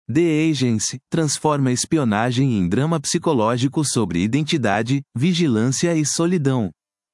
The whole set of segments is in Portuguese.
The Agency transforma espionagem em drama psicológico sobre identidade, vigilância e solidão.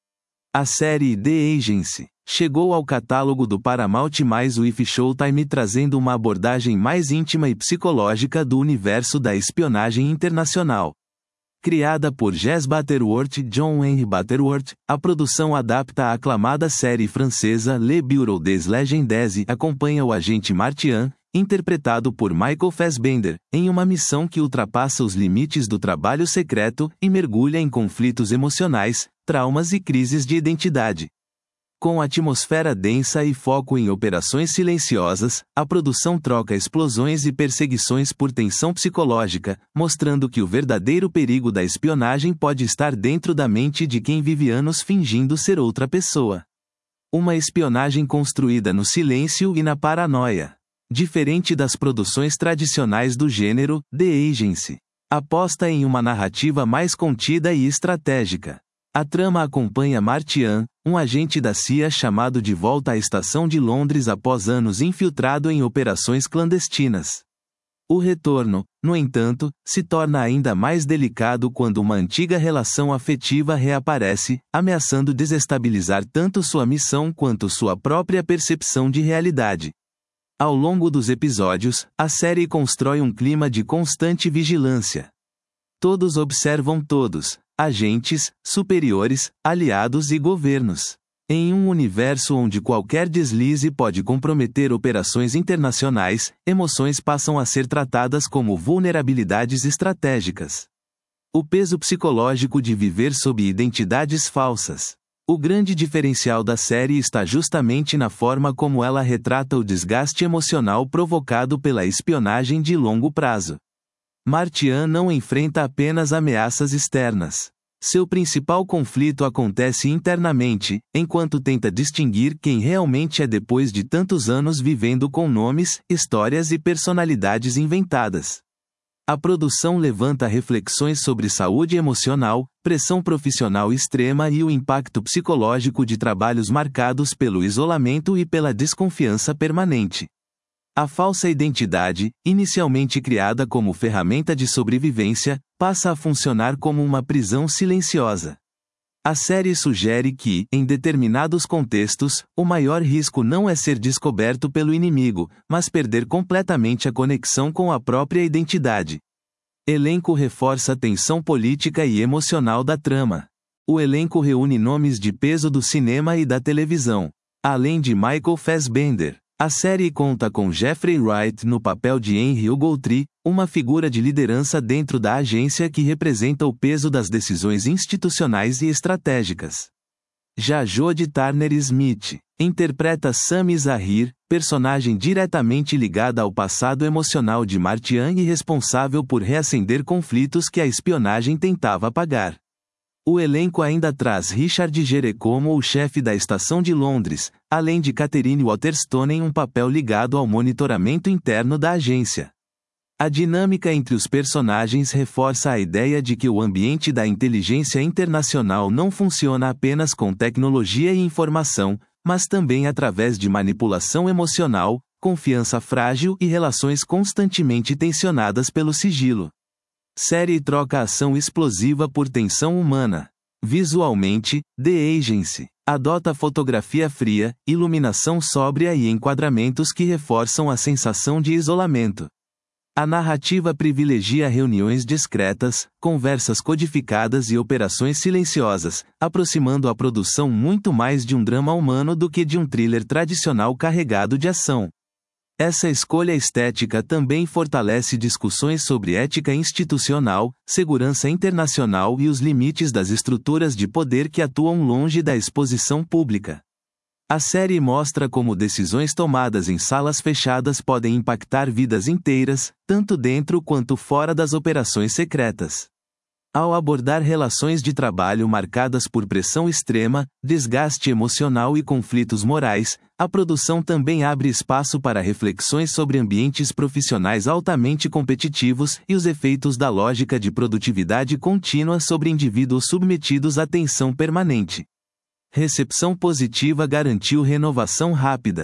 A série The Agency chegou ao catálogo do Paramount mais with Showtime trazendo uma abordagem mais íntima e psicológica do universo da espionagem internacional. Criada por Jess Butterworth e John Henry Butterworth, a produção adapta a aclamada série francesa Le Bureau des Légendes e acompanha o agente Martian, interpretado por Michael Fassbender, em uma missão que ultrapassa os limites do trabalho secreto e mergulha em conflitos emocionais, traumas e crises de identidade. Com atmosfera densa e foco em operações silenciosas, a produção troca explosões e perseguições por tensão psicológica, mostrando que o verdadeiro perigo da espionagem pode estar dentro da mente de quem vive anos fingindo ser outra pessoa. Uma espionagem construída no silêncio e na paranoia. Diferente das produções tradicionais do gênero, The Agency aposta em uma narrativa mais contida e estratégica. A trama acompanha Martian, um agente da CIA chamado de volta à estação de Londres após anos infiltrado em operações clandestinas. O retorno, no entanto, se torna ainda mais delicado quando uma antiga relação afetiva reaparece, ameaçando desestabilizar tanto sua missão quanto sua própria percepção de realidade. Ao longo dos episódios, a série constrói um clima de constante vigilância. Todos observam todos, agentes, superiores, aliados e governos. Em um universo onde qualquer deslize pode comprometer operações internacionais, emoções passam a ser tratadas como vulnerabilidades estratégicas. O peso psicológico de viver sob identidades falsas. O grande diferencial da série está justamente na forma como ela retrata o desgaste emocional provocado pela espionagem de longo prazo. Martian não enfrenta apenas ameaças externas. Seu principal conflito acontece internamente, enquanto tenta distinguir quem realmente é depois de tantos anos vivendo com nomes, histórias e personalidades inventadas. A produção levanta reflexões sobre saúde emocional, pressão profissional extrema e o impacto psicológico de trabalhos marcados pelo isolamento e pela desconfiança permanente. A falsa identidade, inicialmente criada como ferramenta de sobrevivência, passa a funcionar como uma prisão silenciosa. A série sugere que, em determinados contextos, o maior risco não é ser descoberto pelo inimigo, mas perder completamente a conexão com a própria identidade. Elenco reforça a tensão política e emocional da trama. O elenco reúne nomes de peso do cinema e da televisão. Além de Michael Fassbender, a série conta com Jeffrey Wright no papel de Henry Ogletree, uma figura de liderança dentro da agência que representa o peso das decisões institucionais e estratégicas. Já Jodie Turner-Smith interpreta Sami Zahir, personagem diretamente ligada ao passado emocional de Martian e responsável por reacender conflitos que a espionagem tentava apagar. O elenco ainda traz Richard Gere como o chefe da estação de Londres, além de Catherine Waterstone em um papel ligado ao monitoramento interno da agência. A dinâmica entre os personagens reforça a ideia de que o ambiente da inteligência internacional não funciona apenas com tecnologia e informação, mas também através de manipulação emocional, confiança frágil e relações constantemente tensionadas pelo sigilo. Série troca ação explosiva por tensão humana. Visualmente, The Agency adota fotografia fria, iluminação sóbria e enquadramentos que reforçam a sensação de isolamento. A narrativa privilegia reuniões discretas, conversas codificadas e operações silenciosas, aproximando a produção muito mais de um drama humano do que de um thriller tradicional carregado de ação. Essa escolha estética também fortalece discussões sobre ética institucional, segurança internacional e os limites das estruturas de poder que atuam longe da exposição pública. A série mostra como decisões tomadas em salas fechadas podem impactar vidas inteiras, tanto dentro quanto fora das operações secretas. Ao abordar relações de trabalho marcadas por pressão extrema, desgaste emocional e conflitos morais, a produção também abre espaço para reflexões sobre ambientes profissionais altamente competitivos e os efeitos da lógica de produtividade contínua sobre indivíduos submetidos à tensão permanente. Recepção positiva garantiu renovação rápida.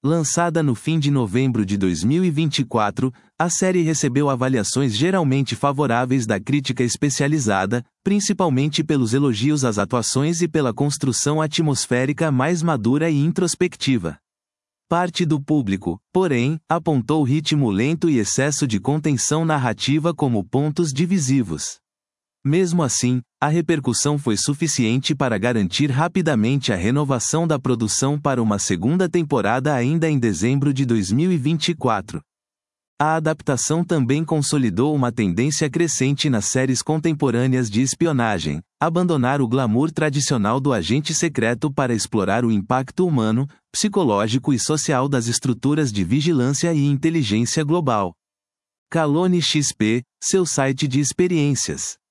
Lançada no fim de novembro de 2024, a série recebeu avaliações geralmente favoráveis da crítica especializada, principalmente pelos elogios às atuações e pela construção atmosférica mais madura e introspectiva. Parte do público, porém, apontou ritmo lento e excesso de contenção narrativa como pontos divisivos. Mesmo assim, a repercussão foi suficiente para garantir rapidamente a renovação da produção para uma segunda temporada ainda em dezembro de 2024. A adaptação também consolidou uma tendência crescente nas séries contemporâneas de espionagem: abandonar o glamour tradicional do agente secreto para explorar o impacto humano, psicológico e social das estruturas de vigilância e inteligência global. Kalone XP, seu site de experiências.